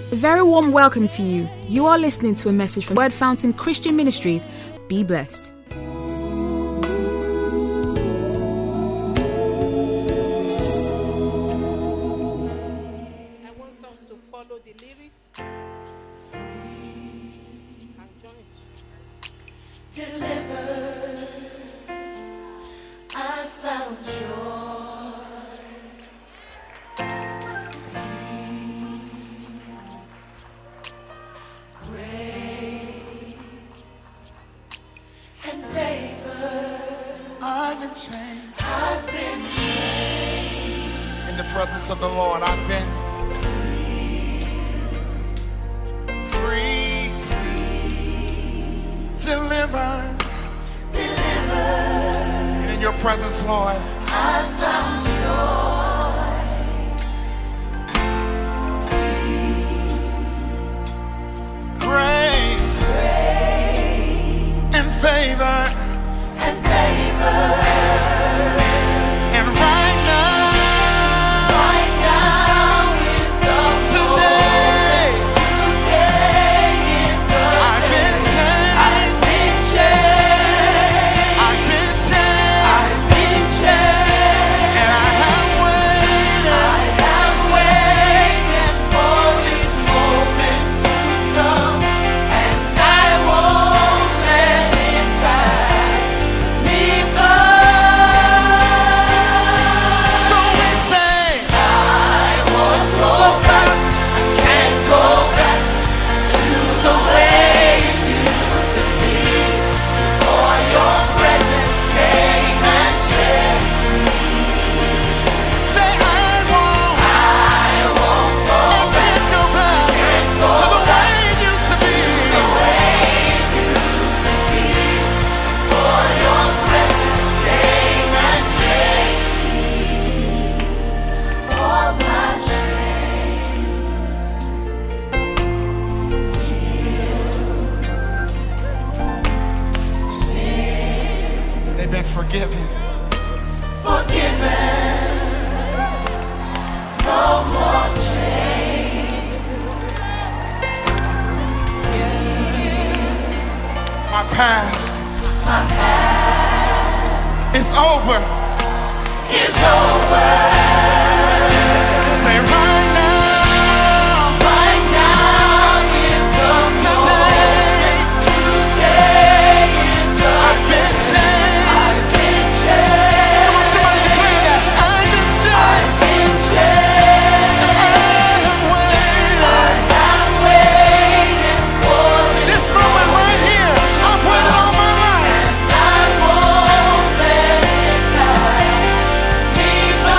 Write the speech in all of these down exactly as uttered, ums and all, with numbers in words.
A very warm welcome to you. You are listening to a message from Word Fountain Christian Ministries. Be blessed. I want us to follow the lyrics and join. Delivered, I found joy. Grace and favor. I've been changed. I've been changed. In the presence of the Lord, I've been free, delivered, Delivered, and in your presence, Lord, I found joy. grace Grace and favor, and favor. and right now, Right now is the today, moment. Today is the I've day. been changed, I've been changed. I've been changed, I've been changed. and I have waited, I have waited for this moment to come, and I won't let it pass me by. so we say, I won't go back. I can't go back to the way it used to be before your presence came and changed. say I won't, I won't go I back. can't go back Can't go to the back way it used to be. the way it used to be before your presence came and changed me. All my shame. They've been forgiven. Forgiven, no more change. My past My past is over. is over. Say right now, Right now is the today, moment. Today is the I've been changed. I've been Come changed. on, somebody declare that. I've been changed. Been changed. I have waited. I have waited for This moment right here, I've waited all my life. and I won't let it pass me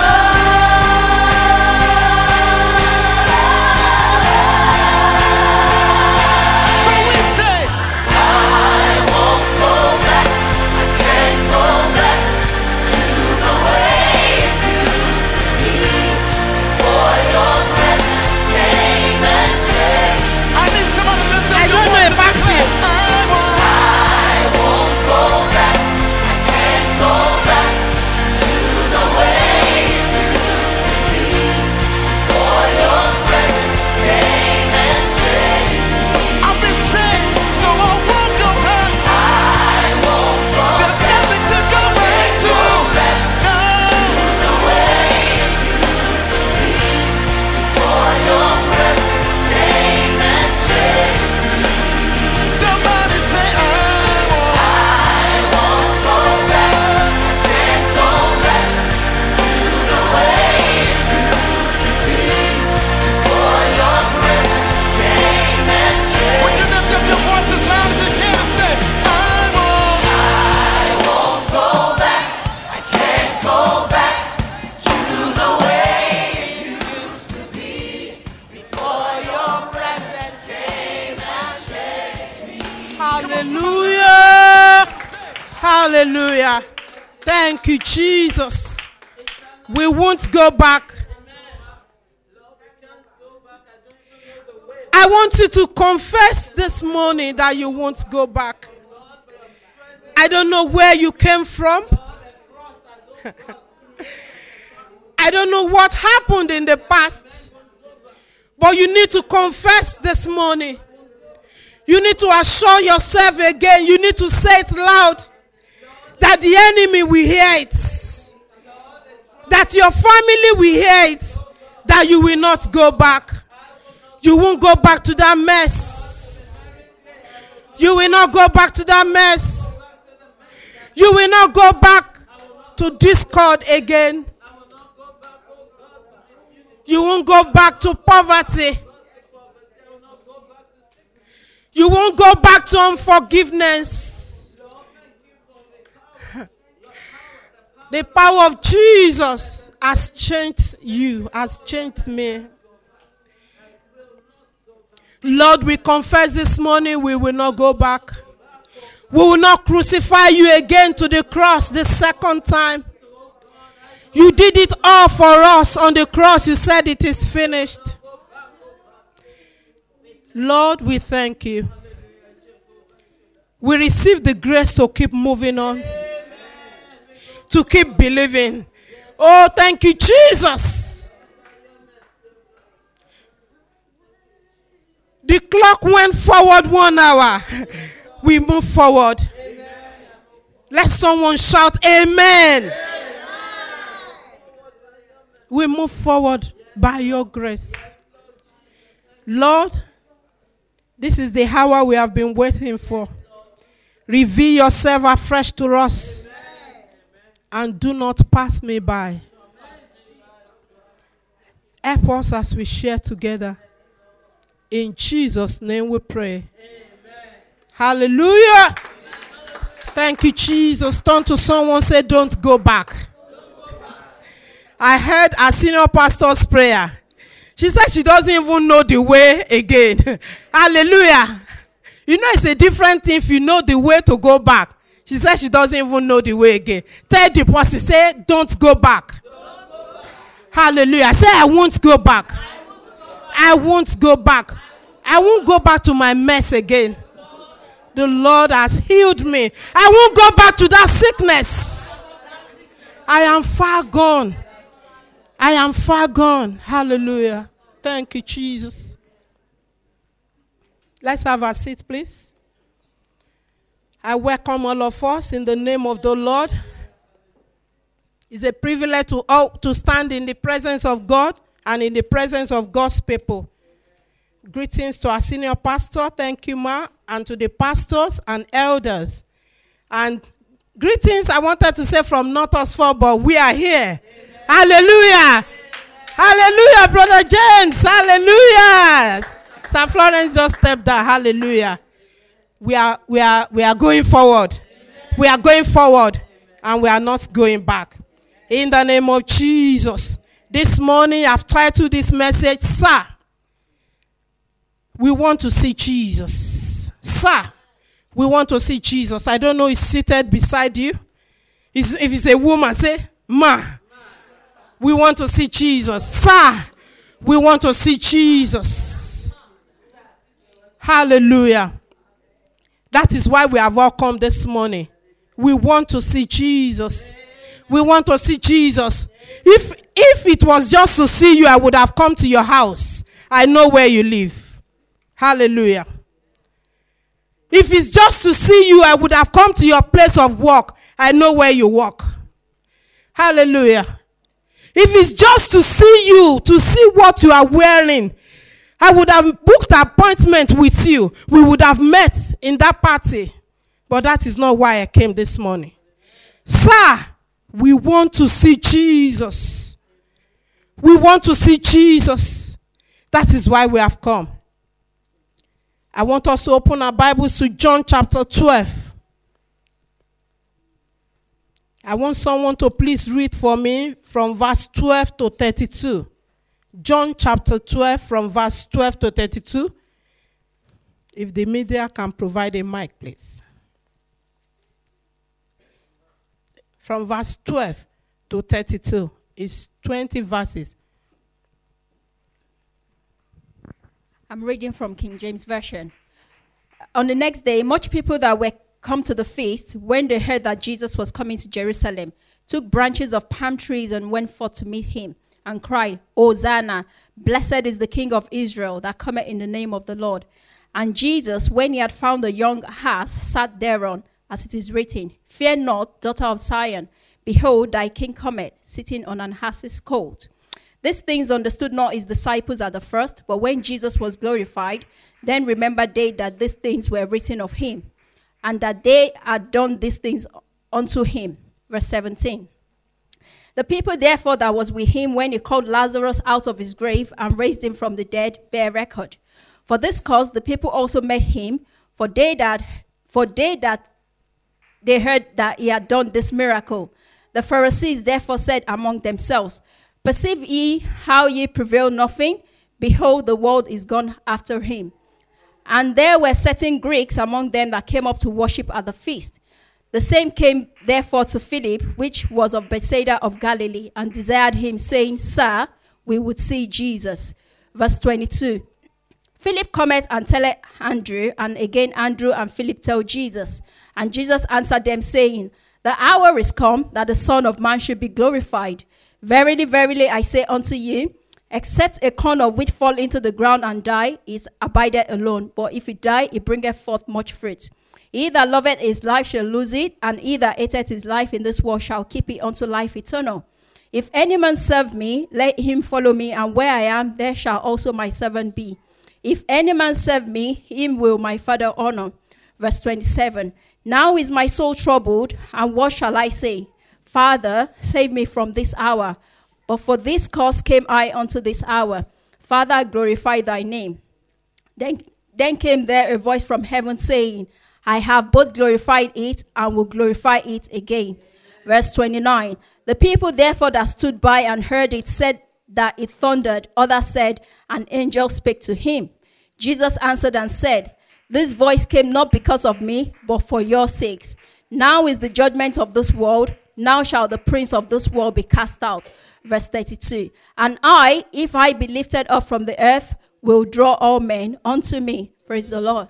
by. So we say, I won't go back. I can't go back to the way it used to be before your presence came and changed. I need somebody to lift up I your don't know voice a and back declare, seat. I won't. I won't go back. I can't go back to the way it used to be before your presence came and changed. I've been changed, so I won't go back. I won't go There's back. nothing to go back to. Go back No. the way it used to be before your presence came and changed. Somebody say, I won't. I won't go back. I can't go back to the way it used to be before your presence came and Would changed. you lift up your voice as loud as you can and say, I won't. I won't go back. I can't go back to the way it used to be before your presence came and changed me. Hallelujah. Hallelujah. Thank you, Jesus. We won't go back. I want you to confess this morning that you won't go back. I don't know where you came from. I don't know what happened in the past. But you need to confess this morning. You need to assure yourself again. You need to say it loud. That the enemy will hear it. That your family will hear it. That you will not go back. You won't go back to that mess. You will not go back to that mess. You will not go back to discord again. You won't go back to poverty. You won't go back to unforgiveness. The power of Jesus has changed you, has changed me. Lord, we confess this morning we will not go back. We will not crucify you again to the cross the second time. You did it all for us on the cross. You said it is finished. Lord, we thank you. We receive the grace to keep moving on. To keep believing. Oh, thank you, Jesus. The clock went forward one hour. We move forward. Let someone shout, Amen. Amen. We move forward by your grace. Lord, this is the hour we have been waiting for. Reveal yourself afresh to us. And do not pass me by. Help us as we share together. In Jesus' name we pray. Amen. Hallelujah. Thank you, Jesus. Turn to someone, say, don't go back. I heard our senior pastor's prayer. She said she doesn't even know the way again. Hallelujah. You know, it's a different thing if you know the way to go back. She said she doesn't even know the way again. Tell the person, say, don't go back. Don't go back. Hallelujah. Say, I won't go back. I won't go back. I won't go back to my mess again. The Lord has healed me. I won't go back to that sickness. I am far gone. I am far gone. Hallelujah. Thank you, Jesus. Let's have a seat, please. I welcome all of us in the name of the Lord. It's a privilege to, all, to stand in the presence of God and in the presence of God's people. Greetings to our senior pastor, thank you, Ma, and to the pastors and elders. And greetings, I wanted to say from North Oxford, but we are here. Amen. Hallelujah. Amen. Hallelujah, Brother James. Hallelujah. Sir Florence just stepped down. Hallelujah. We are, we are, we are going forward. Amen. We are going forward. Amen. And we are not going back. In the name of Jesus. This morning I've titled this message, Sir, we want to see Jesus. Sir, we want to see Jesus. I don't know, he's seated beside you. He's, if it's a woman, say, Ma, we want to see Jesus. Sir, we want to see Jesus. Hallelujah. That is why we have all come this morning. We want to see Jesus. We want to see Jesus. If, if it was just to see you, I would have come to your house. I know where you live. Hallelujah. If it's just to see you, I would have come to your place of work. I know where you work. Hallelujah. If it's just to see you, to see what you are wearing, I would have booked an appointment with you. We would have met in that party. But that is not why I came this morning. Sir, we want to see Jesus. We want to see Jesus. That is why we have come. I want us to open our Bibles to John chapter twelve. I want someone to please read for me from verse twelve to thirty-two. John chapter twelve from verse twelve to thirty-two. If the media can provide a mic, please. From verse twelve to thirty-two. It's twenty verses. I'm reading from King James Version. On the next day, much people that were come to the feast, when they heard that Jesus was coming to Jerusalem, took branches of palm trees and went forth to meet him, and cried, Hosanna, blessed is the King of Israel that cometh in the name of the Lord. And Jesus, when he had found the young ass, sat thereon, as it is written, Fear not, daughter of Zion, behold, thy king cometh, sitting on an ass's colt. These things understood not his disciples at the first, but when Jesus was glorified, then remembered they that these things were written of him, and that they had done these things unto him. Verse seventeen. The people therefore that was with him when he called Lazarus out of his grave and raised him from the dead bear record. For this cause the people also met him, for they that for they that they heard that he had done this miracle. The Pharisees therefore said among themselves, Perceive ye how ye prevail nothing? Behold, the world is gone after him. And there were certain Greeks among them that came up to worship at the feast. The same came therefore to Philip, which was of Bethsaida of Galilee, and desired him, saying, Sir, we would see Jesus. Verse twenty-two. Philip cometh and telleth Andrew, and again Andrew and Philip tell Jesus. And Jesus answered them, saying, The hour is come that the Son of Man should be glorified. Verily, verily, I say unto you, except a corn of wheat fall into the ground and die, it abideth alone. But if it die, it bringeth forth much fruit. He that loveth his life shall lose it, and he that hateth his life in this world shall keep it unto life eternal. If any man serve me, let him follow me, and where I am, there shall also my servant be. If any man serve me, him will my Father honor. Verse twenty-seven. Now is my soul troubled, and what shall I say? Father, save me from this hour. But for this cause came I unto this hour. Father, glorify thy name. Then, then came there a voice from heaven saying, I have both glorified it and will glorify it again. Verse twenty-nine. The people therefore that stood by and heard it said that it thundered. Others said, an angel spake to him. Jesus answered and said, This voice came not because of me, but for your sakes. Now is the judgment of this world. Now shall the prince of this world be cast out. Verse thirty-two. And I, if I be lifted up from the earth, will draw all men unto me. Praise the Lord.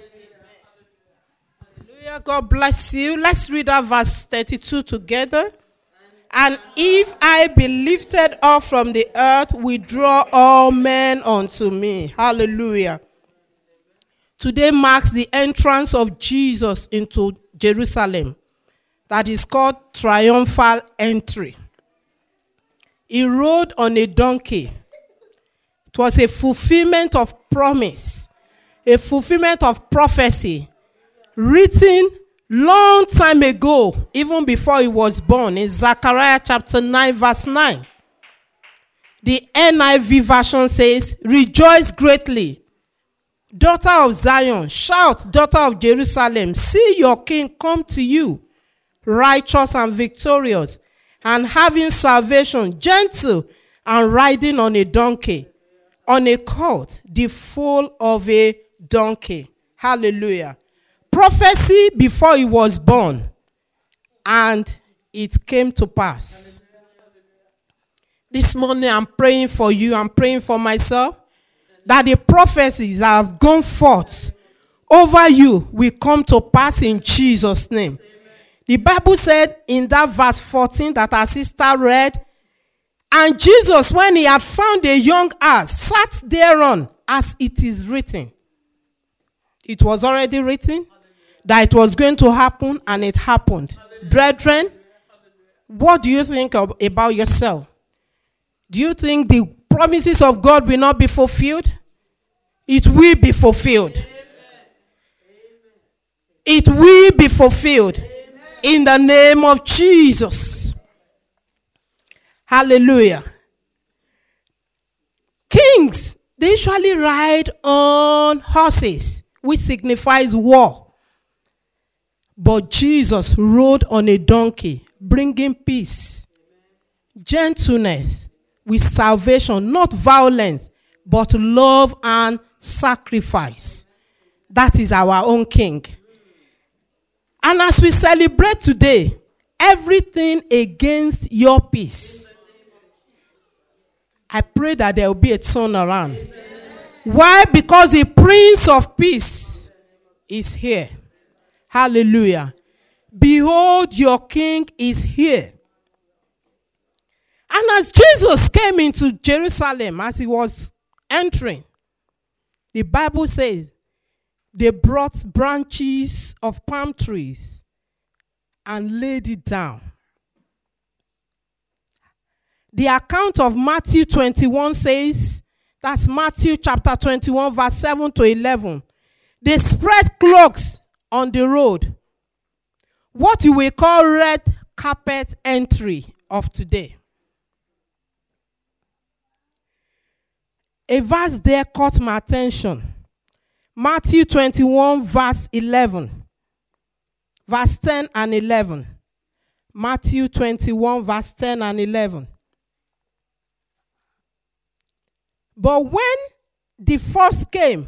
Hallelujah. God bless you. Let's read that verse thirty-two together. And if I be lifted up from the earth, will draw all men unto me. Hallelujah. Today marks the entrance of Jesus into Jerusalem. That is called triumphal entry. He rode on a donkey. It was a fulfillment of promise, a fulfillment of prophecy, written long time ago, even before he was born, in Zechariah chapter nine, verse nine. The N I V version says, Rejoice greatly, daughter of Zion. Shout, daughter of Jerusalem. See your king come to you, righteous and victorious, and having salvation, gentle, and riding on a donkey, on a colt, the foal of a donkey. Hallelujah. Prophecy before he was born, and it came to pass. This morning I'm praying for you, I'm praying for myself, that the prophecies that have gone forth over you will come to pass in Jesus' name. The Bible said in that verse fourteen that our sister read, and Jesus, when he had found a young ass, sat thereon, as it is written. It was already written that it was going to happen, and it happened. Brethren, what do you think of, about yourself? Do you think the promises of God will not be fulfilled? It will be fulfilled. It will be fulfilled. In the name of Jesus. Hallelujah. Kings, they usually ride on horses, which signifies war. But Jesus rode on a donkey, bringing peace, gentleness, with salvation, not violence, but love and sacrifice. That is our own King. And as we celebrate today, everything against your peace, I pray that there will be a turnaround. Amen. Why? Because the Prince of Peace is here. Hallelujah. Behold, your King is here. And as Jesus came into Jerusalem, as he was entering, the Bible says they brought branches of palm trees and laid it down. The account of Matthew twenty-one says, that's Matthew chapter twenty-one, verse seven to eleven. They spread cloaks on the road. What you will call red carpet entry of today. A verse there caught my attention. Matthew twenty-one, verse eleven. Verse ten and eleven. Matthew twenty-one, verse ten and eleven. But when the first came,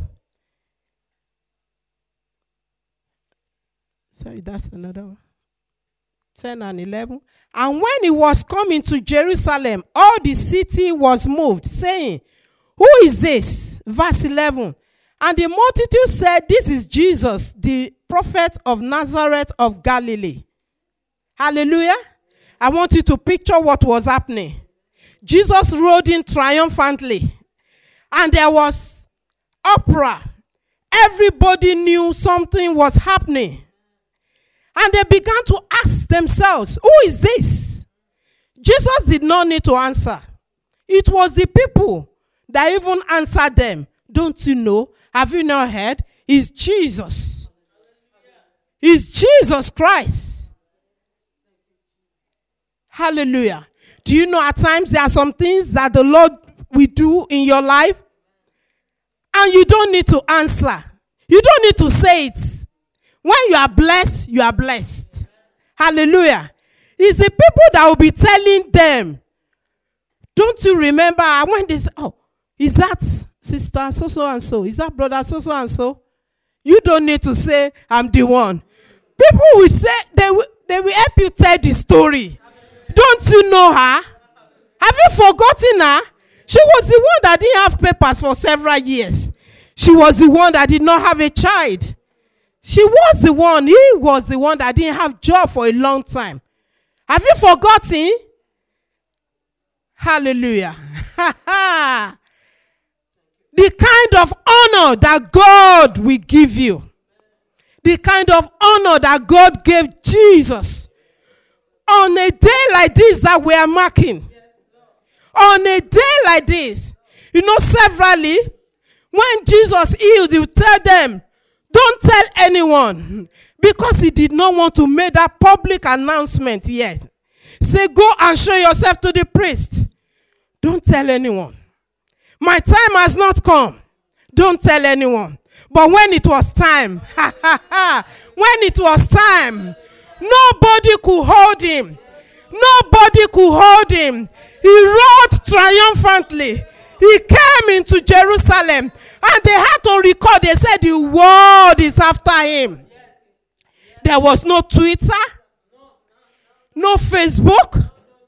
sorry, that's another one. ten and eleven. And when he was coming to Jerusalem, all the city was moved, saying, who is this? Verse eleven. And the multitude said, this is Jesus, the prophet of Nazareth of Galilee. Hallelujah. I want you to picture what was happening. Jesus rode in triumphantly. And there was uproar. Everybody knew something was happening. And they began to ask themselves, who is this? Jesus did not need to answer. It was the people that even answered them. Don't you know? Have you not heard? It's Jesus. It's Jesus Christ. Hallelujah. Do you know at times there are some things that the Lord will do in your life? And you don't need to answer. You don't need to say it. When you are blessed, you are blessed. Hallelujah. It's the people that will be telling them. Don't you remember when they say, oh, is that sister so-so and so? Is that brother so-so and so? You don't need to say, I'm the one. People will say, they will, they will help you tell the story. Don't you know her? Have you forgotten her? She was the one that didn't have papers for several years. She was the one that did not have a child. She was the one, he was the one that didn't have job for a long time. Have you forgotten? Hallelujah. The kind of honor that God will give you. The kind of honor that God gave Jesus. On a day like this that we are marking. On a day like this. You know, severally, when Jesus healed, he would tell them, don't tell anyone. Because he did not want to make that public announcement yet. Say, go and show yourself to the priest. Don't tell anyone. My time has not come. Don't tell anyone. But when it was time, when it was time, nobody could hold him. Nobody could hold him. He rode triumphantly. He came into Jerusalem and they had to record. They said the world is after him. There was no Twitter, no Facebook,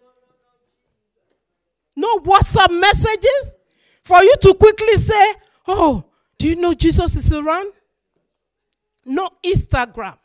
no WhatsApp messages for you to quickly say, oh, do you know Jesus is around? No Instagram.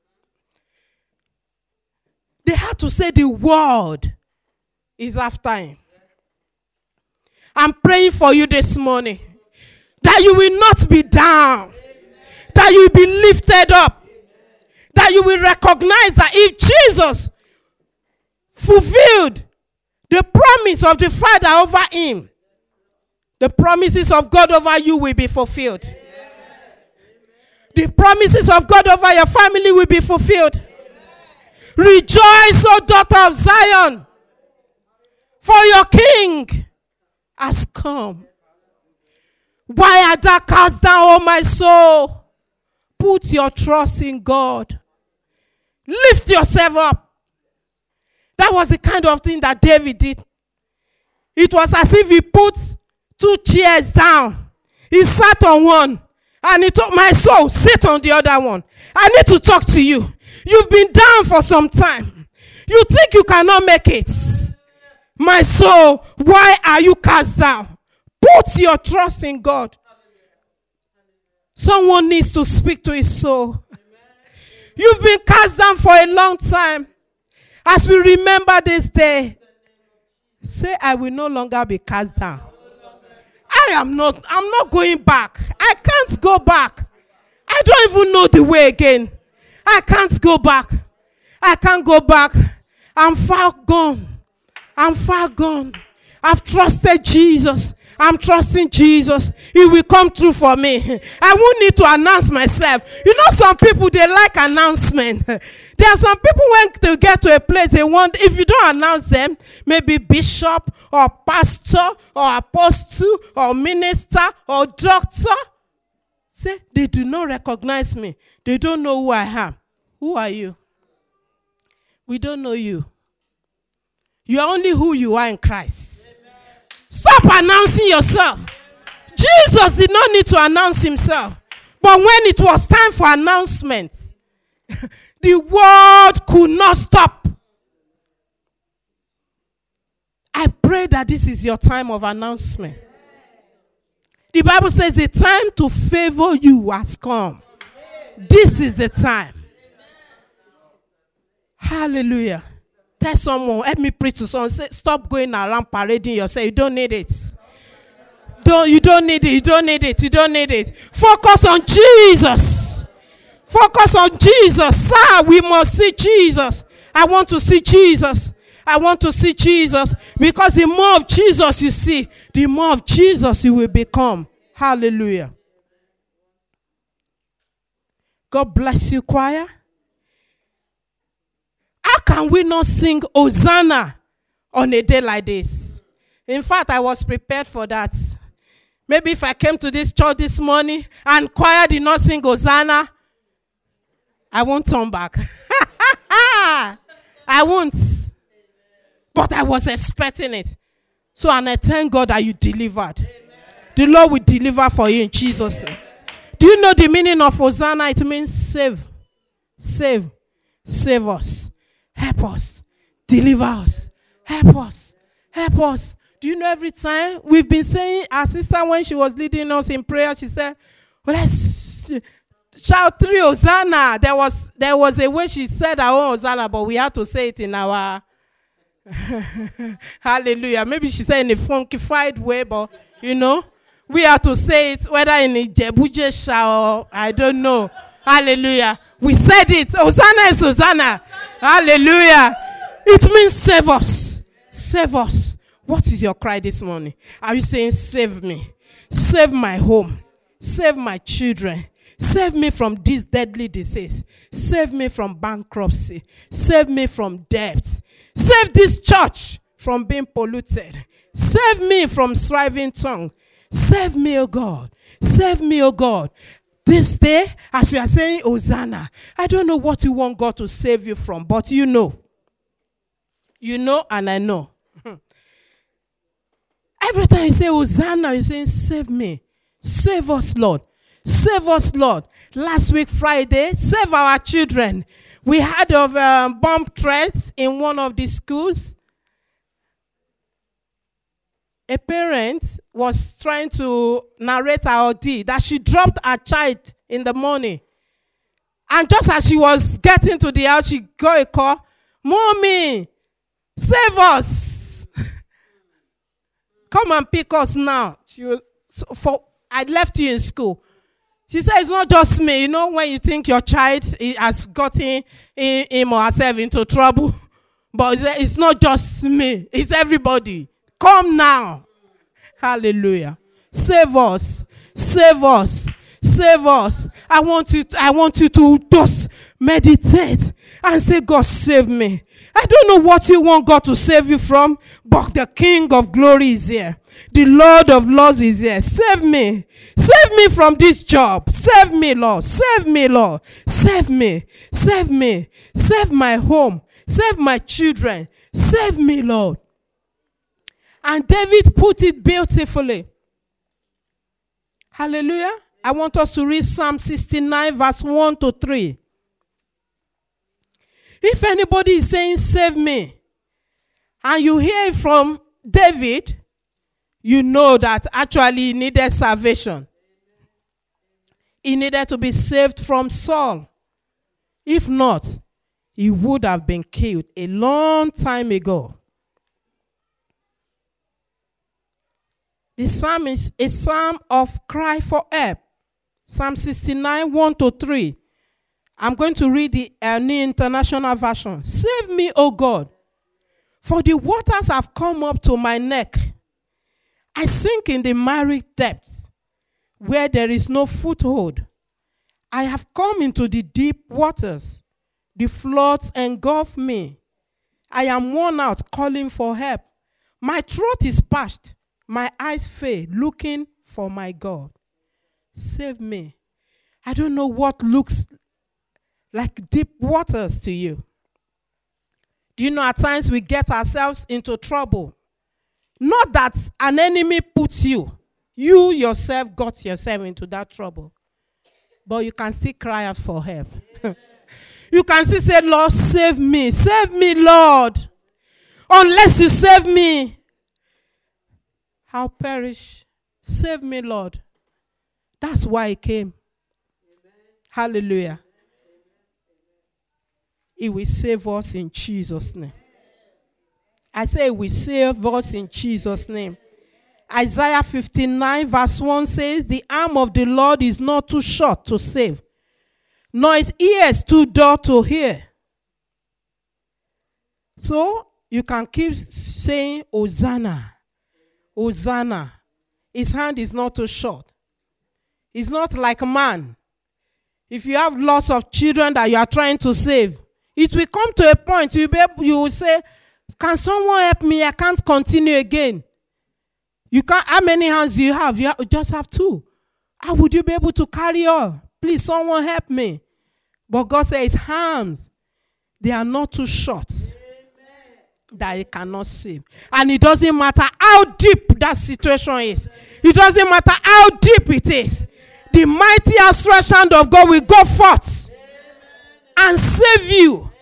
They had to say the world is after him. I'm praying for you this morning that you will not be down, that you will be lifted up, that you will recognize that if Jesus fulfilled the promise of the Father over him, the promises of God over you will be fulfilled. The promises of God over your family will be fulfilled. Rejoice, O daughter of Zion, for your King has come. Why art thou cast down, O my soul? Put your trust in God. Lift yourself up. That was the kind of thing that David did. It was as if he put two chairs down. He sat on one. And he told my soul, sit on the other one. I need to talk to you. You've been down for some time. You think you cannot make it. My soul, why are you cast down? Put your trust in God. Someone needs to speak to his soul. You've been cast down for a long time. As we remember this day, Say, I will no longer be cast down. I am not, I'm not going back. I can't go back. I don't even know the way again. I can't go back. I can't go back. I'm far gone. I'm far gone. I've trusted Jesus. I'm trusting Jesus. He will come through for me. I won't need to announce myself. You know, some people, they like announcement. There are some people when they get to a place, they want, if you don't announce them, maybe bishop or pastor or apostle or minister or doctor, say, they do not recognize me. They don't know who I am. Who are you? We don't know you. You are only who you are in Christ. Stop announcing yourself. Jesus did not need to announce himself. But when it was time for announcement, the world could not stop. I pray that this is your time of announcement. The Bible says the time to favor you has come. This is the time. Hallelujah. Tell someone, help me preach to someone. Say, stop going around parading yourself. You don't need it. Don't, you don't need it. You don't need it. You don't need it. Focus on Jesus. Focus on Jesus. Sir, we must see Jesus. I want to see Jesus. I want to see Jesus. Because the more of Jesus you see, the more of Jesus you will become. Hallelujah. God bless you, choir. How can we not sing Hosanna on a day like this? In fact, I was prepared for that. Maybe if I came to this church this morning and choir did not sing Hosanna, I won't turn back. I won't. But I was expecting it. So, and I thank God that you delivered. Amen. The Lord will deliver for you in Jesus' name. Do you know the meaning of Hosanna? It means save. Save. Save us. Help us. Deliver us. Help us. Help us. Do you know every time we've been saying, our sister, when she was leading us in prayer, she said, well, let's shout three Hosanna. There was, there was a way she said our own Hosanna, but we had to say it in our hallelujah. Maybe she said in a funkified way, but you know, we have to say it whether in a Jebujesha or I don't know. Hallelujah. We said it. Hosanna is Hosanna. Hallelujah. It means save us. Save us. What is your cry this morning? Are you saying save me? Save my home. Save my children. Save me from this deadly disease. Save me from bankruptcy. Save me from debt. Save this church from being polluted. Save me from striving tongue. Save me, O God. Save me, O God. This day, as you are saying, Hosanna, I don't know what you want God to save you from, but you know. You know and I know. Every time you say Hosanna, you're saying, save me. Save us, Lord. Save us, Lord. Last week, Friday, save our children. We heard of um, bomb threats in one of the schools. A parent was trying to narrate her ordeal that she dropped her child in the morning. And just as she was getting to the house, she got a call. Mommy, save us. Come and pick us now. She was, so for, I left you in school. She said, it's not just me. You know, when you think your child has gotten him or herself into trouble. But it's not just me. It's everybody. Come now. Hallelujah. Save us. Save us. Save us. I want you, I want you to just meditate and say, God, save me. I don't know what you want God to save you from, but the King of glory is here. The Lord of Lords is here. Save me. Save me from this job. Save me, Lord. Save me, Lord. Save me. Save me. Save my home. Save my children. Save me, Lord. And David put it beautifully. Hallelujah. I want us to read Psalm sixty-nine, verse one to three. If anybody is saying, save me, and you hear it from David, you know that actually he needed salvation. He needed to be saved from Saul. If not, he would have been killed a long time ago. The psalm is a psalm of cry for help. Psalm sixty-nine, one to three. I'm going to read the uh, New International Version. Save me, O God, for the waters have come up to my neck. I sink in the miry depths, where there is no foothold. I have come into the deep waters. The floods engulf me. I am worn out, calling for help. My throat is parched. My eyes fail, looking for my God. Save me. I don't know what looks like deep waters to you. Do you know at times we get ourselves into trouble? Not that an enemy puts you. You yourself got yourself into that trouble. But you can still cry out for help. You can still say, Lord, save me. Save me, Lord. Unless you save me, I'll perish. Save me, Lord. That's why he came. Amen. Hallelujah. He will save us in Jesus' name. I say he will save us in Jesus' name. Isaiah fifty-nine verse one says, the arm of the Lord is not too short to save, nor his ears too dull to hear. So you can keep saying, Hosanna, Hosanna. His hand is not too short. He's not like a man. If you have lots of children that you are trying to save, it will come to a point you will, be able, you will say, can someone help me? I can't continue again. You can't. How many hands do you have? You, have, you just have two. How would you be able to carry on? Please, someone help me. But God says, hands, they are not too short. Amen. That it cannot save. And it doesn't matter how deep that situation is. It doesn't matter how deep it is. The mighty outstretched hand of God will go forth and save you.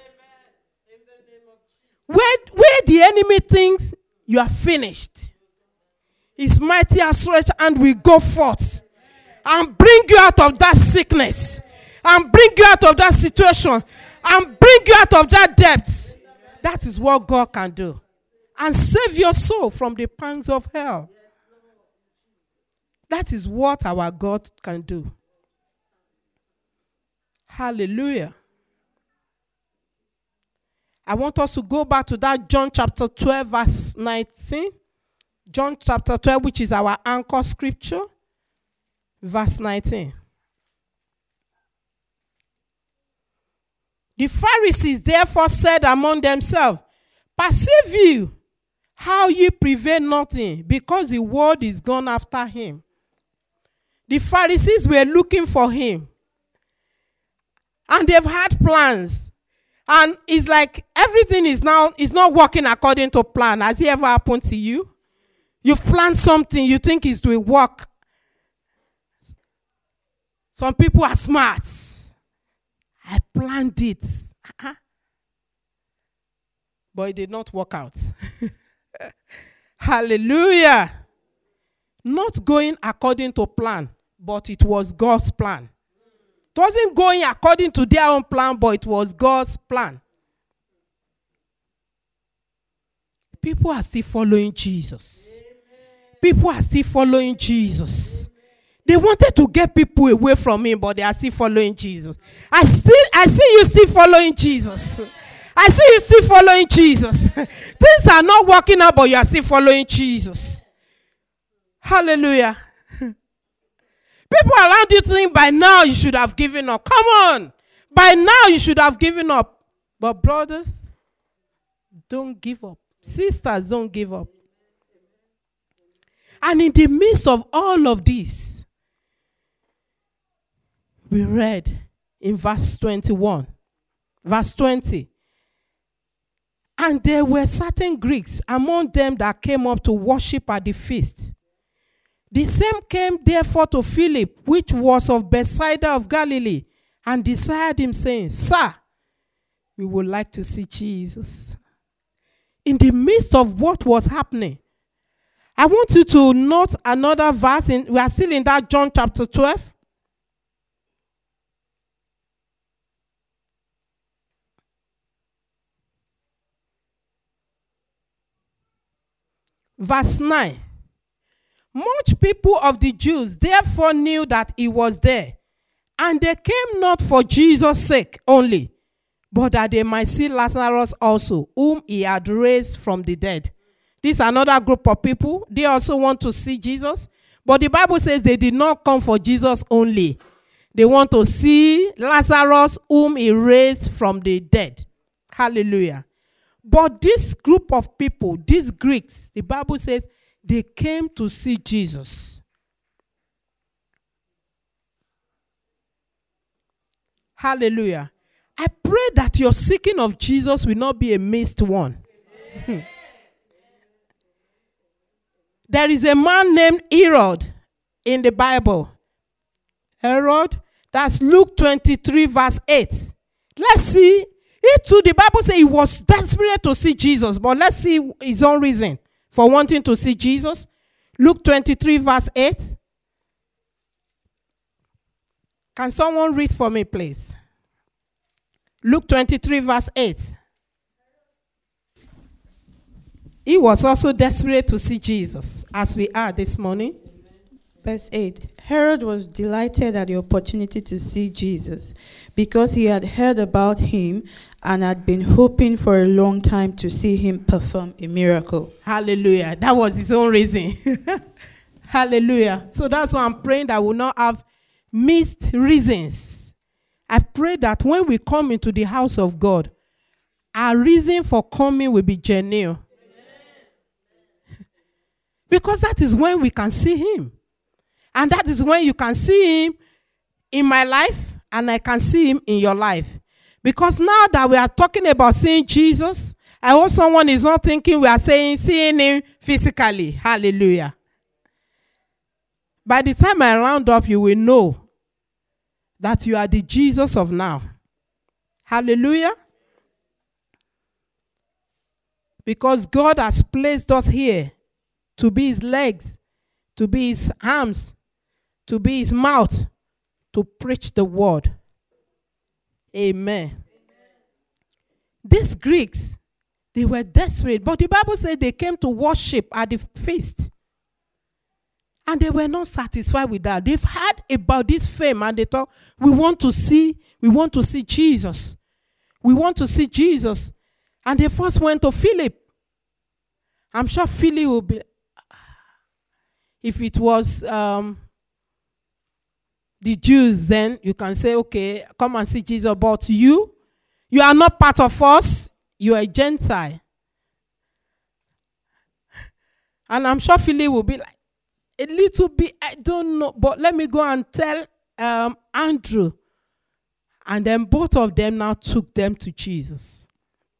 Where, where the enemy thinks you are finished, his mighty outstretched hand will go forth and bring you out of that sickness, and bring you out of that situation, and bring you out of that depth. That is what God can do. And save your soul from the pangs of hell. That is what our God can do. Hallelujah. I want us to go back to that John chapter twelve, verse nineteen. John chapter twelve, which is our anchor scripture. Verse nineteen. The Pharisees therefore said among themselves, perceive you how ye prevail nothing, because the world is gone after him. The Pharisees were looking for him. And they've had plans. And it's like everything is now is not working according to plan. Has it ever happened to you? You've planned something, you think it will work. Some people are smart. I planned it. Uh-huh. But it did not work out. Hallelujah. Not going according to plan, but it was God's plan. It wasn't going according to their own plan, but it was God's plan. People are still following Jesus. People are still following Jesus. They wanted to get people away from him, but they are still following Jesus. I still, I see you still following Jesus. I see you still following Jesus. Things are not working out, but you are still following Jesus. Hallelujah. People around you think by now you should have given up. Come on. By now you should have given up. But brothers, don't give up. Sisters, don't give up. And in the midst of all of this, we read in verse twenty-one, verse twenty. And there were certain Greeks among them that came up to worship at the feast. The same came therefore to Philip, which was of Bethsaida of Galilee, and desired him, saying, Sir, we would like to see Jesus. In the midst of what was happening, I want you to note another verse. In, we are still in that John chapter twelve. Verse nine. Much people of the Jews therefore knew that he was there, and they came not for Jesus' sake only, but that they might see Lazarus also, whom he had raised from the dead. This is another group of people. They also want to see Jesus. But the Bible says they did not come for Jesus only. They want to see Lazarus, whom he raised from the dead. Hallelujah. But this group of people, these Greeks, the Bible says they came to see Jesus. Hallelujah. I pray that your seeking of Jesus will not be a missed one. There is a man named Herod in the Bible. Herod, that's Luke twenty-three, verse eight. Let's see. He too, the Bible says he was desperate to see Jesus, but let's see his own reason for wanting to see Jesus. Luke twenty-three, verse eight. Can someone read for me, please? Luke twenty-three, verse eight. He was also desperate to see Jesus, as we are this morning. Verse eight. Herod was delighted at the opportunity to see Jesus because he had heard about him and had been hoping for a long time to see him perform a miracle. Hallelujah. That was his own reason. Hallelujah. So that's why I'm praying that we will not have missed reasons. I pray that when we come into the house of God, our reason for coming will be genuine. Because that is when we can see him. And that is when you can see him in my life and I can see him in your life. Because now that we are talking about seeing Jesus, I hope someone is not thinking we are saying seeing him physically. Hallelujah. By the time I round up, you will know that you are the Jesus of now. Hallelujah. Because God has placed us here to be his legs, to be his arms, to be his mouth, to preach the word. Amen. Amen. These Greeks, they were desperate, but the Bible said they came to worship at the feast. And they were not satisfied with that. They've heard about this fame and they thought, we want to see, we want to see Jesus. We want to see Jesus. And they first went to Philip. I'm sure Philip will be, if it was um, the Jews, then you can say, okay, come and see Jesus. But you, you are not part of us. You are a Gentile. And I'm sure Philip will be like, a little bit, I don't know, but let me go and tell um, Andrew. And then both of them now took them to Jesus.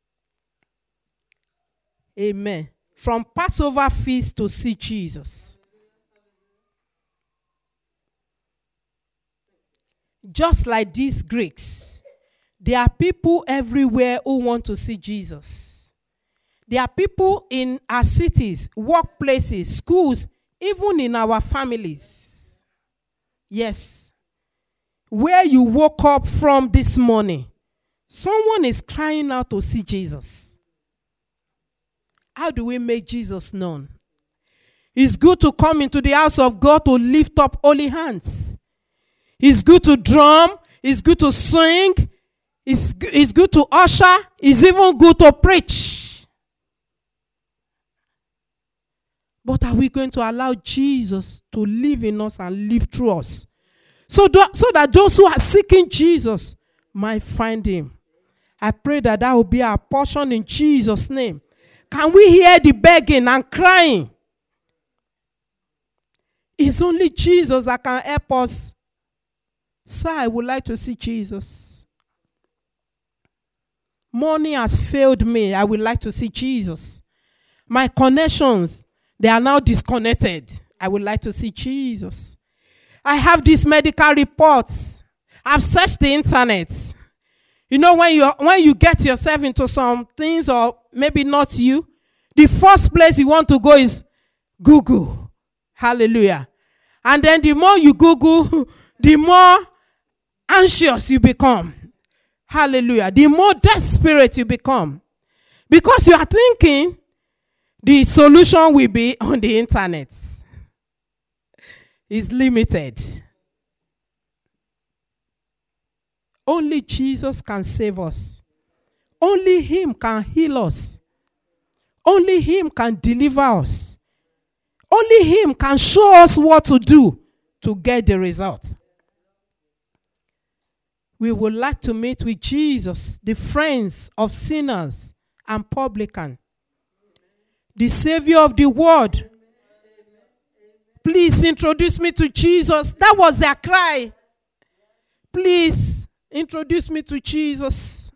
Amen. From Passover feast to see Jesus. Just like these Greeks, there are people everywhere who want to see Jesus. There are people in our cities, workplaces, schools, even in our families. Yes. Where you woke up from this morning, someone is crying out to see Jesus. How do we make Jesus known? It's good to come into the house of God to lift up holy hands. It's good to drum. It's good to sing. It's, it's good to usher. It's even good to preach. But are we going to allow Jesus to live in us and live through us? So, do, so that those who are seeking Jesus might find him. I pray that that will be our portion in Jesus' name. Can we hear the begging and crying? It's only Jesus that can help us. Sir, I would like to see Jesus. Money has failed me. I would like to see Jesus. My connections, they are now disconnected. I would like to see Jesus. I have these medical reports. I've searched the internet. You know, when you when you get yourself into some things, or maybe not you, the first place you want to go is Google. Hallelujah. And then the more you Google, the more anxious you become. Hallelujah. The more desperate you become. Because you are thinking the solution will be on the internet. is limited. Only Jesus can save us. Only him can heal us. Only him can deliver us. Only him can show us what to do to get the result. We would like to meet with Jesus, the friends of sinners and publicans, the Savior of the world. Please introduce me to Jesus. That was their cry. Please introduce me to Jesus.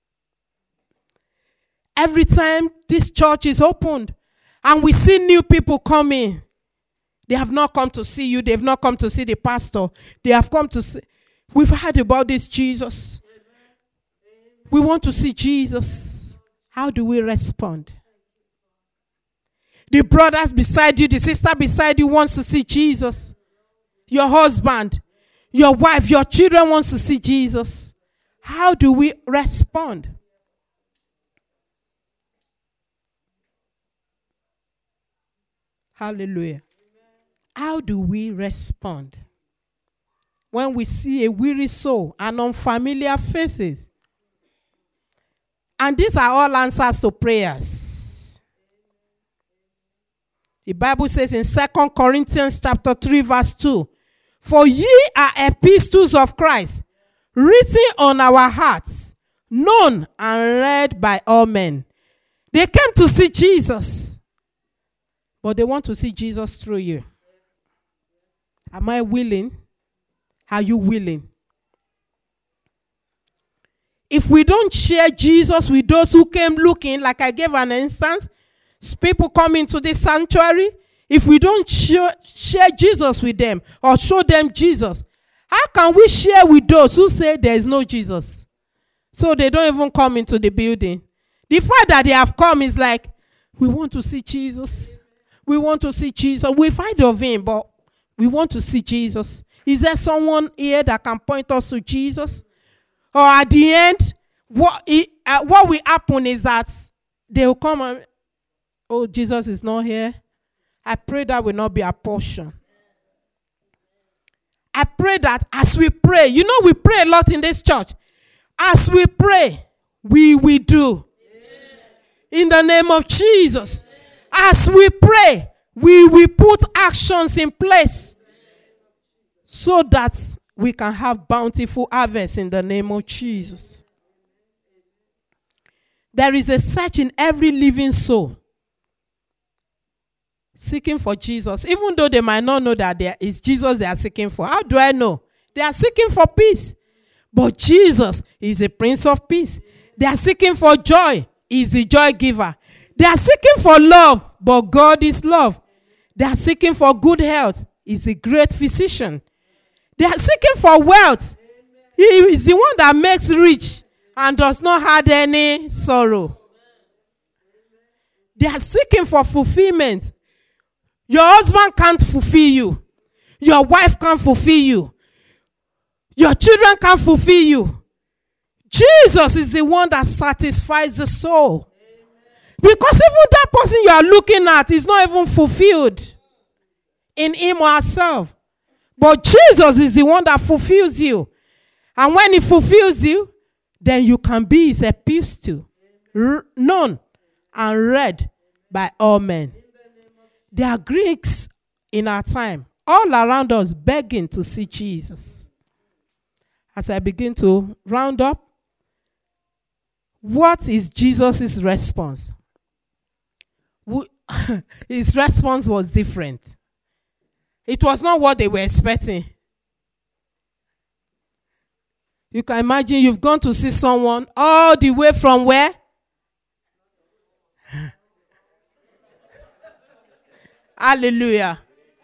Every time this church is opened and we see new people coming, they have not come to see you. They have not come to see the pastor. They have come to see. We've heard about this Jesus. We want to see Jesus. How do we respond? The brothers beside you, the sister beside you wants to see Jesus. Your husband, your wife, your children wants to see Jesus. How do we respond? Hallelujah. How do we respond when we see a weary soul and unfamiliar faces? And these are all answers to prayers. The Bible says in Second Corinthians chapter three verse two, for ye are epistles of Christ, written on our hearts, known and read by all men. They came to see Jesus, but they want to see Jesus through you. Am I willing? Are you willing? If we don't share Jesus with those who came looking, like I gave an instance, people come into this sanctuary, if we don't share, share Jesus with them or show them Jesus, how can we share with those who say there is no Jesus? So they don't even come into the building. The fact that they have come is like, we want to see Jesus. We want to see Jesus. We've heard of him, but we want to see Jesus. Is there someone here that can point us to Jesus? Or at the end, what, it, uh, what will happen is that they will come and, oh, Jesus is not here. I pray that will not be a portion. I pray that as we pray, you know we pray a lot in this church. As we pray, we will do. In the name of Jesus. As we pray, we will put actions in place so that we can have bountiful harvest in the name of Jesus. There is a search in every living soul seeking for Jesus, even though they might not know that there is Jesus they are seeking for. How do I know? They are seeking for peace. But Jesus is a Prince of Peace. They are seeking for joy. He is the joy giver. They are seeking for love, but God is love. They are seeking for good health. He is a great physician. They are seeking for wealth. He is the one that makes rich and does not have any sorrow. They are seeking for fulfillment. Your husband can't fulfill you. Your wife can't fulfill you. Your children can't fulfill you. Jesus is the one that satisfies the soul. Because even that person you are looking at is not even fulfilled in him or herself. But Jesus is the one that fulfills you. And when he fulfills you, then you can be his epistle, r- known and read by all men. There are Greeks in our time, all around us, begging to see Jesus. As I begin to round up, what is Jesus' response? His response was different. It was not what they were expecting. You can imagine you've gone to see someone all the way from where? Hallelujah.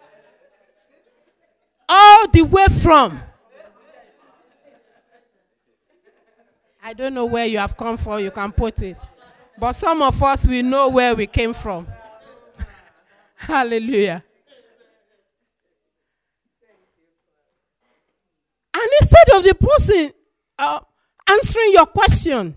All the way from. I don't know where you have come from, you can put it. But some of us, we know where we came from. Hallelujah. And instead of the person uh, answering your question,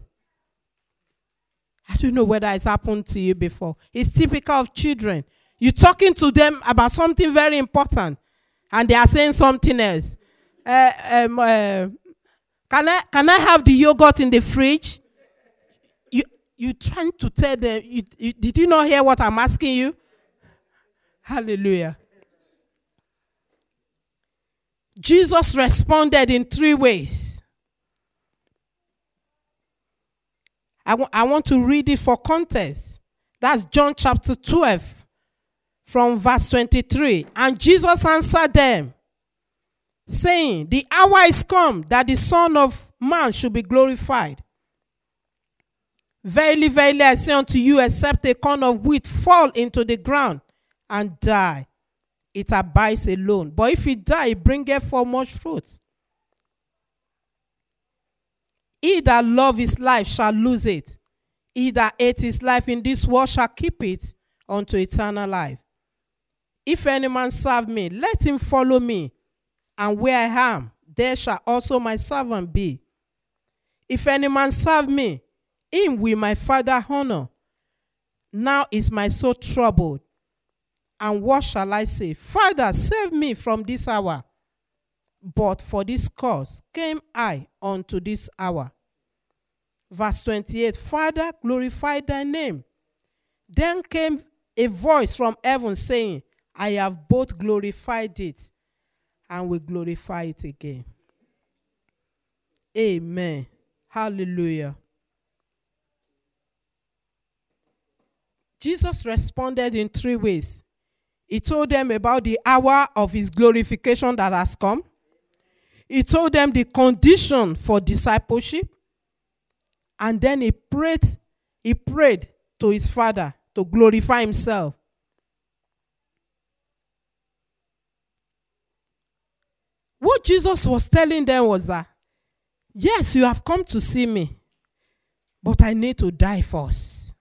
I don't know whether it's happened to you before. It's typical of children. You're talking to them about something very important. and they are saying something else. Uh, um, uh, can I can I have the yogurt in the fridge? You you trying to tell them? You, you, did you not hear what I'm asking you? Hallelujah. Jesus responded in three ways. I, w- I want to read it for context. That's John chapter twelve, from verse twenty-three. And Jesus answered them, saying, the hour is come that the Son of Man should be glorified. Verily, verily, I say unto you, except a corn of wheat fall into the ground and die, it abides alone. But if it die, it bringeth forth much fruit. He that love his life shall lose it. He that hates his life in this world shall keep it unto eternal life. If any man serve me, let him follow me. And where I am, there shall also my servant be. If any man serve me, him will my Father honor. Now is my soul troubled. And what shall I say? Father, save me from this hour. But for this cause came I unto this hour. Verse twenty-eight, Father, glorify thy name. Then came a voice from heaven saying, I have both glorified it and will glorify it again. Amen. Hallelujah. Jesus responded in three ways. He told them about the hour of his glorification that has come. He told them the condition for discipleship. And then he prayed, he prayed to his Father to glorify himself. What Jesus was telling them was that, yes, you have come to see me, but I need to die first.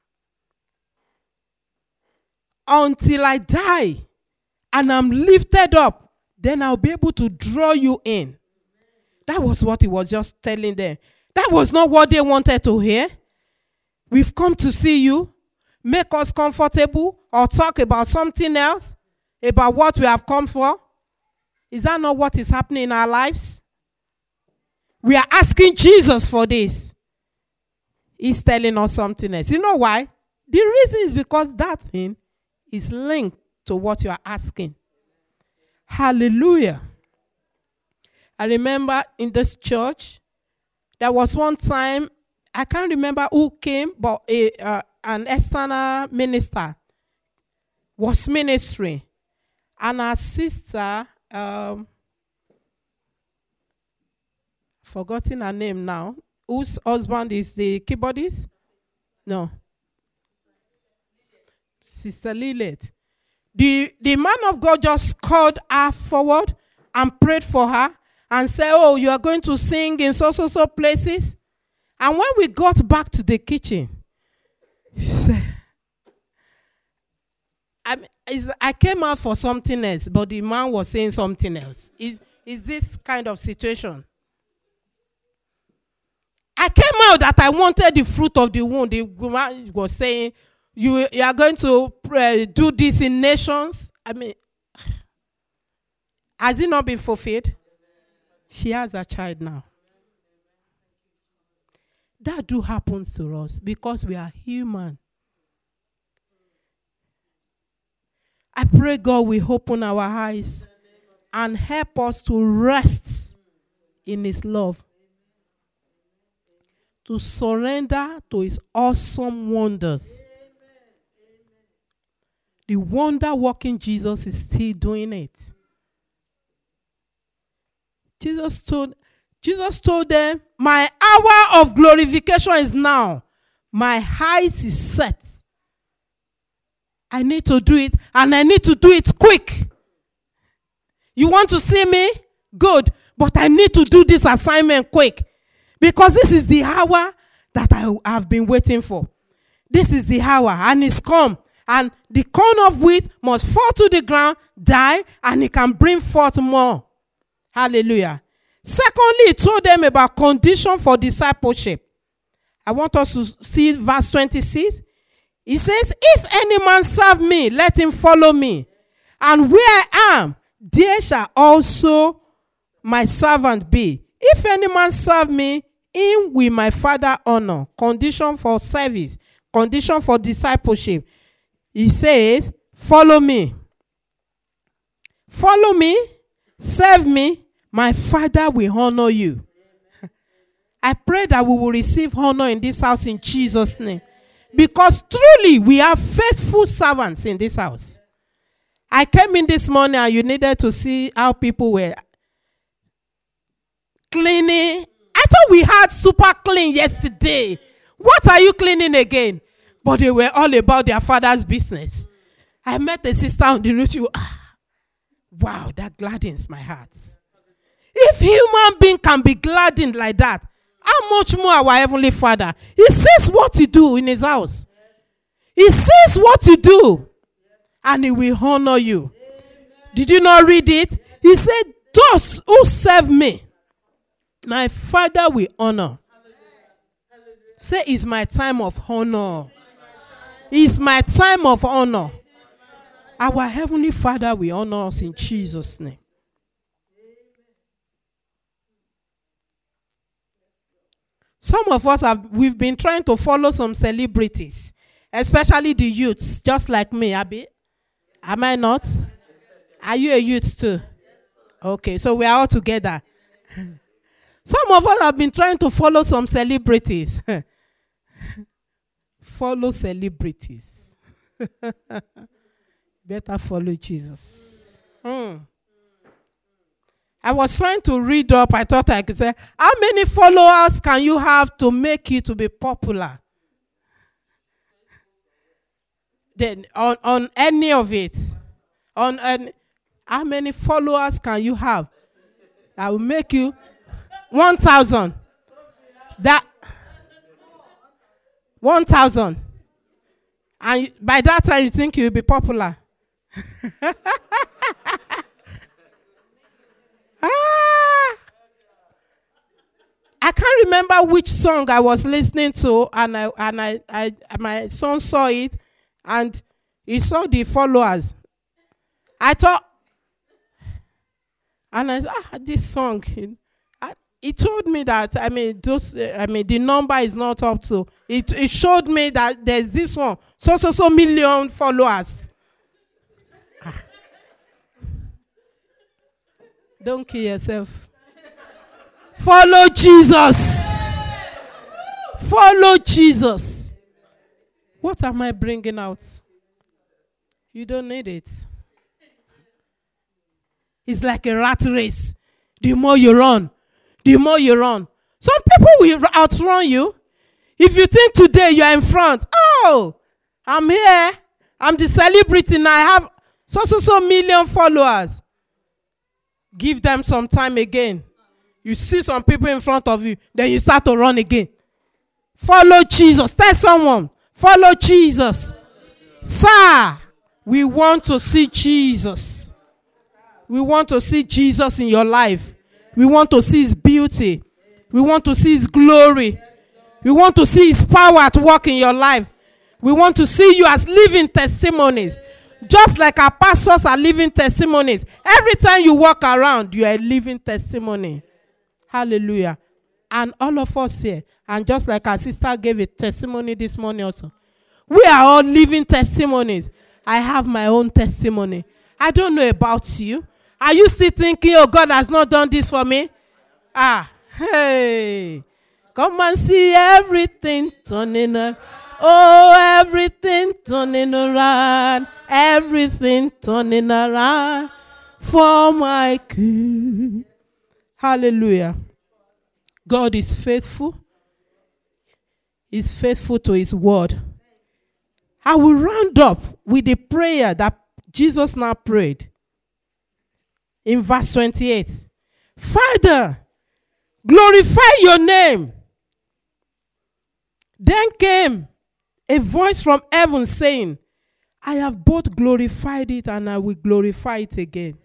Until I die and I'm lifted up, then I'll be able to draw you in. That was what he was just telling them. That was not what they wanted to hear. We've come to see you, make us comfortable, or talk about something else, about what we have come for. Is that not what is happening in our lives? We are asking Jesus for this. He's telling us something else. You know why? The reason is because that thing is linked to what you are asking. Hallelujah. I remember in this church, there was one time, I can't remember who came, but a, uh, an external minister was ministering. And our sister, um, forgotten her name now, whose husband is the keyboardist? No. Sister Lilith. The, the man of God just called her forward and prayed for her and said, oh, you are going to sing in so, so, so places. And when we got back to the kitchen, she said, I, I came out for something else, but the man was saying something else. Is, is this kind of situation? I came out that I wanted the fruit of the womb. The woman was saying, you, you are going to pray, do this in nations. I mean, has it not been fulfilled? She has a child now. That do happen to us because we are human. I pray God will open our eyes and help us to rest in his love. To surrender to his awesome wonders. The wonder-working Jesus is still doing it. Jesus told, Jesus told them, my hour of glorification is now. My eyes is set. I need to do it, and I need to do it quick. You want to see me? Good. But I need to do this assignment quick. Because this is the hour that I have been waiting for. This is the hour, and it's come. And the corn of wheat must fall to the ground, die, and it can bring forth more. Hallelujah. Secondly, he told them about condition for discipleship. I want us to see verse twenty-six. He says, if any man serve me, let him follow me. And where I am, there shall also my servant be. If any man serve me, him will my Father honor. Condition for service, condition for discipleship. He says, follow me. Follow me, serve me, my Father will honor you. I pray that we will receive honor in this house in Jesus' name. Because truly we are faithful servants in this house. I came in this morning and you needed to see how people were cleaning. I thought we had super clean yesterday. What are you cleaning again? But they were all about their father's business. I met a sister on the road. She was, ah, wow, that gladdens my heart. If human being can be gladdened like that, how much more our Heavenly Father? He says what to do in his house. He says what to do. And he will honor you. Did you not read it? He said, those who serve me, my Father will honor. Say, it's my time of honor. It's my time of honor. Our Heavenly Father will honor us in Jesus' name. Some of us have, we've been trying to follow some celebrities, especially the youths, just like me, Abby. Am I not? Are you a youth too? Okay, so we are all together. Some of us have been trying to follow some celebrities. Follow celebrities. Better follow Jesus. Hmm. I was trying to read up. I thought I could say, how many followers can you have to make you to be popular? Then on, on any of it, on an, how many followers can you have that will make you one thousand? That one thousand, and you, by that time you think you'll be popular. Ah, I can't remember which song I was listening to, and I and I, I my son saw it, and he saw the followers. I thought, and I ah, this song. He told me that I mean those uh, I mean the number is not up to. It it showed me that there's this one so so so million followers. Ah. Don't kill yourself. Follow Jesus. Follow Jesus. What am I bringing out? You don't need it. It's like a rat race. The more you run, the more you run. Some people will outrun you. If you think today you are in front, oh, I'm here. I'm the celebrity now. I have so so so million followers. Give them some time again. You see some people in front of you, then you start to run again. Follow Jesus. Tell someone, follow Jesus. Sir, we want to see Jesus. We want to see Jesus in your life. We want to see his beauty. We want to see his glory. We want to see his power at work in your life. We want to see you as living testimonies. Just like our pastors are living testimonies. Every time you walk around, you are a living testimony. Hallelujah. And all of us here, and just like our sister gave a testimony this morning also, we are all living testimonies. I have my own testimony. I don't know about you. Are you still thinking, oh, God has not done this for me? Ah, hey. Come and see everything turning around. Oh, everything turning around. Everything turning around for my good. Hallelujah. God is faithful. He's faithful to his word. I will round up with the prayer that Jesus now prayed. In verse twenty-eight. Father, glorify your name. Then came a voice from heaven saying, I have both glorified it and I will glorify it again.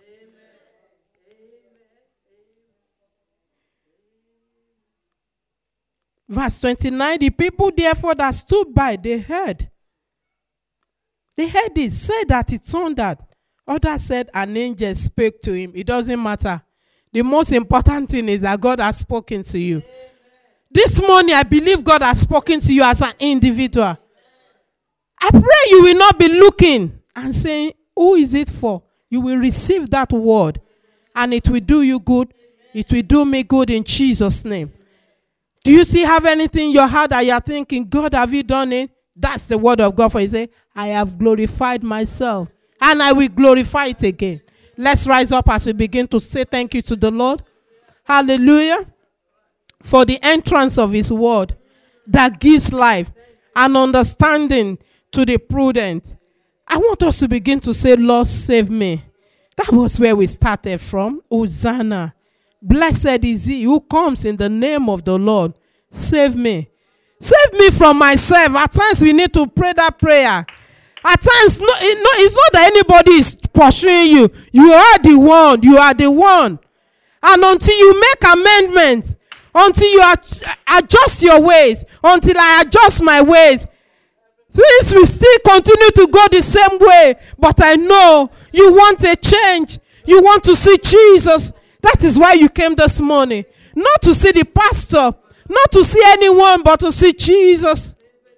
Verse twenty-nine, the people therefore that stood by, they heard. They heard it, said that it thundered. Others said an angel spoke to him. It doesn't matter. The most important thing is that God has spoken to you. This morning, I believe God has spoken to you as an individual. I pray you will not be looking and saying, who is it for? You will receive that word and it will do you good. It will do me good in Jesus' name. Do you still have anything in your heart that you are thinking, God, have you done it? That's the word of God for you. Say, I have glorified myself and I will glorify it again. Let's rise up as we begin to say thank you to the Lord. Hallelujah. For the entrance of his word that gives life and understanding to the prudent. I want us to begin to say, Lord, save me. That was where we started from. Hosanna. Blessed is he who comes in the name of the Lord. Save me. Save me from myself. At times we need to pray that prayer. At times, no, it, no, it's not that anybody is pursuing you. You are the one. You are the one. And until you make amendments, until you ad- adjust your ways, until I adjust my ways, things will still continue to go the same way. But I know you want a change. You want to see Jesus. That is why you came this morning. Not to see the pastor, not to see anyone, but to see Jesus.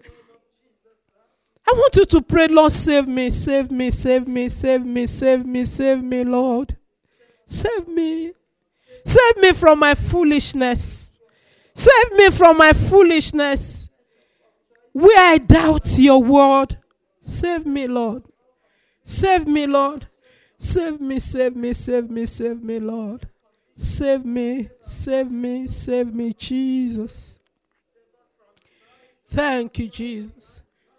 I want you to pray, Lord, save me, save me, save me, save me, save me, save me, Lord. Save me. Save me from my foolishness. Save me from my foolishness. Where I doubt your word. Save me, Lord. Save me, Lord. Save me, save me, save me, save me, Lord. Save me, save me, save me, Jesus. Thank you, Jesus.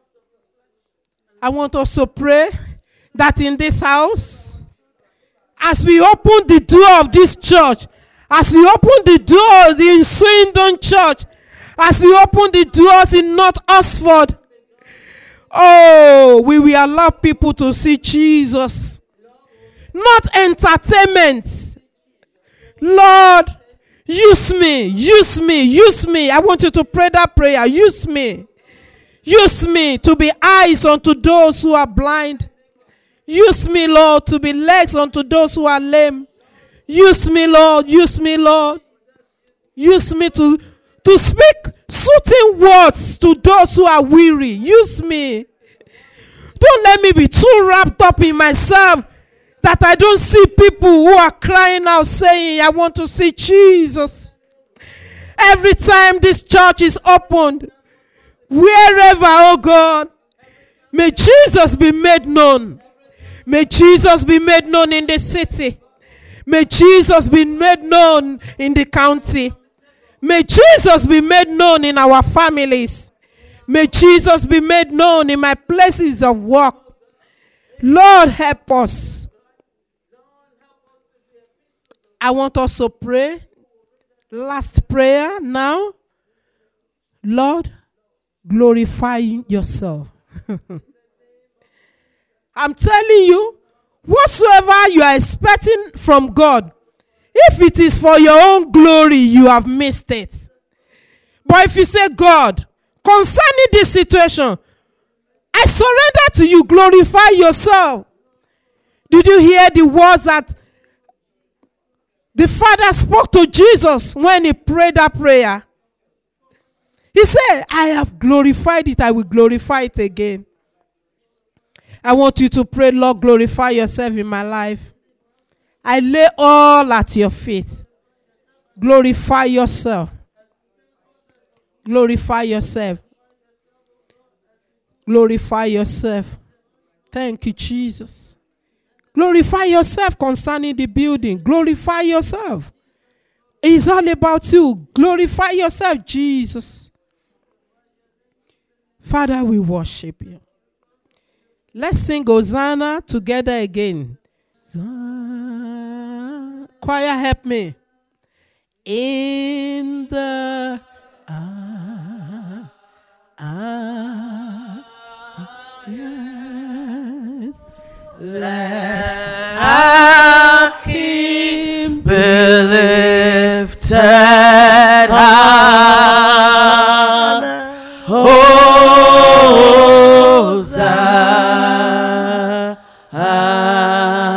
I want us to pray that in this house, as we open the door of this church, as we open the doors in Swindon Church, as we open the doors in North Oxford, oh, we will allow people to see Jesus. Not entertainment. Lord, use me, use me, use me. I want you to pray that prayer. Use me. Use me to be eyes unto those who are blind. Use me, Lord, to be legs unto those who are lame. Use me, Lord. Use me, Lord. Use me to, to speak soothing words to those who are weary. Use me. Don't let me be too wrapped up in myself that I don't see people who are crying out saying, I want to see Jesus. Every time this church is opened, wherever, oh God, may Jesus be made known. May Jesus be made known in the city. May Jesus be made known in the county. May Jesus be made known in our families. May Jesus be made known in my places of work. Lord, help us. I want us to pray. Last prayer now. Lord, glorify yourself. I'm telling you, whatsoever you are expecting from God, if it is for your own glory, you have missed it. But if you say, God, concerning this situation, I surrender to you, glorify yourself. Did you hear the words that the Father spoke to Jesus when he prayed that prayer? He said, I have glorified it, I will glorify it again. I want you to pray, Lord, glorify yourself in my life. I lay all at your feet. Glorify yourself. Glorify yourself. Glorify yourself. Thank you, Jesus. Glorify yourself concerning the building. Glorify yourself. It's all about you. Glorify yourself, Jesus. Father, we worship you. Let's sing Hosanna together again. Choir, help me. In the ah, ah, yes, let our King be lifted high. Hosanna.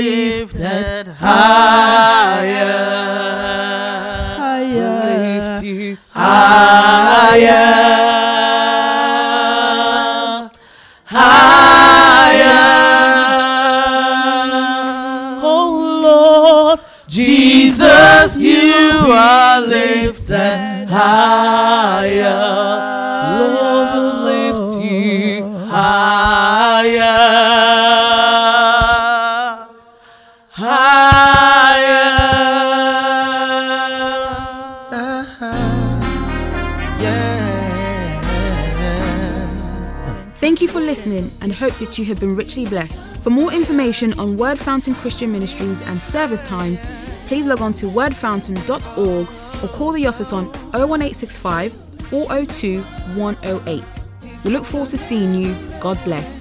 lifted higher. Higher. Lift you higher. Higher. Oh Lord Jesus, you are lifted higher. Lord will lift you higher. Higher. Thank you for listening and hope that you have been richly blessed. For more information on Word Fountain Christian Ministries and service times, please log on to word fountain dot org or call the office on oh one eight six five, four oh two, one oh eight. We look forward to seeing you. God bless.